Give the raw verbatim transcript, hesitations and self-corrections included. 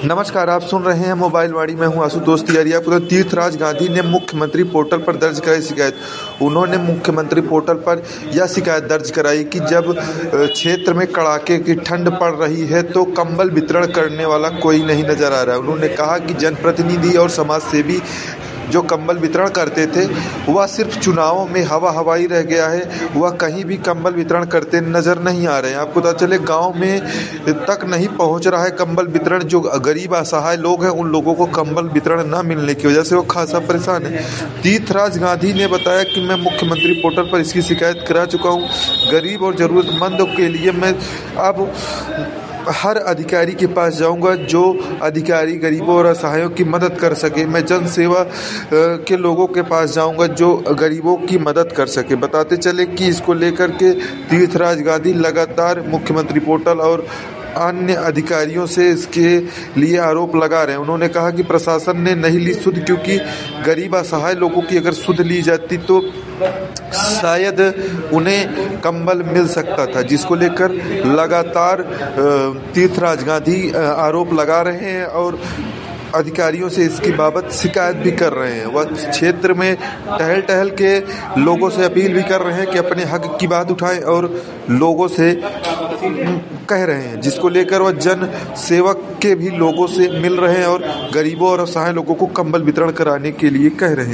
नमस्कार, आप सुन रहे हैं मोबाइल वाणी। मैं हूं आशुतोष तिवारी। आपको तीर्थराज गांधी ने मुख्यमंत्री पोर्टल पर दर्ज कराई शिकायत। उन्होंने मुख्यमंत्री पोर्टल पर यह शिकायत दर्ज कराई कि जब क्षेत्र में कड़ाके की ठंड पड़ रही है तो कंबल वितरण करने वाला कोई नहीं नजर आ रहा है। उन्होंने कहा कि जनप्रतिनिधि और समाज सेवी जो कंबल वितरण करते थे वह सिर्फ चुनावों में हवा हवाई रह गया है, वह कहीं भी कंबल वितरण करते नजर नहीं आ रहे हैं। आपको पता चले गांव में तक नहीं पहुंच रहा है कंबल वितरण। जो गरीब असहाय लोग हैं उन लोगों को कंबल वितरण न मिलने की वजह से वो खासा परेशान है। तीर्थराज गांधी ने बताया कि मैं मुख्यमंत्री पोर्टल पर इसकी शिकायत करा चुका हूँ। गरीब और जरूरतमंदों के लिए मैं अब हर अधिकारी के पास जाऊंगा जो अधिकारी गरीबों और असहायों की मदद कर सके। मैं जन सेवा के लोगों के पास जाऊंगा जो गरीबों की मदद कर सके। बताते चले कि इसको लेकर के तीर्थराज गांधी लगातार मुख्यमंत्री पोर्टल और अन्य अधिकारियों से इसके लिए आरोप लगा रहे हैं। उन्होंने कहा कि प्रशासन ने नहीं ली सुध, क्योंकि गरीब असहाय लोगों की अगर सुध ली जाती तो शायद उन्हें कंबल मिल सकता था, जिसको लेकर लगातार तीर्थराज गांधी आरोप लगा रहे हैं और अधिकारियों से इसकी बाबत शिकायत भी कर रहे हैं। वह क्षेत्र में टहल टहल के लोगों से अपील भी कर रहे हैं कि अपने हक की बात उठाएं और लोगों से कह रहे हैं, जिसको लेकर वह जन सेवक के भी लोगों से मिल रहे हैं और गरीबों और असहाय लोगों को कंबल वितरण कराने के लिए कह रहे हैं।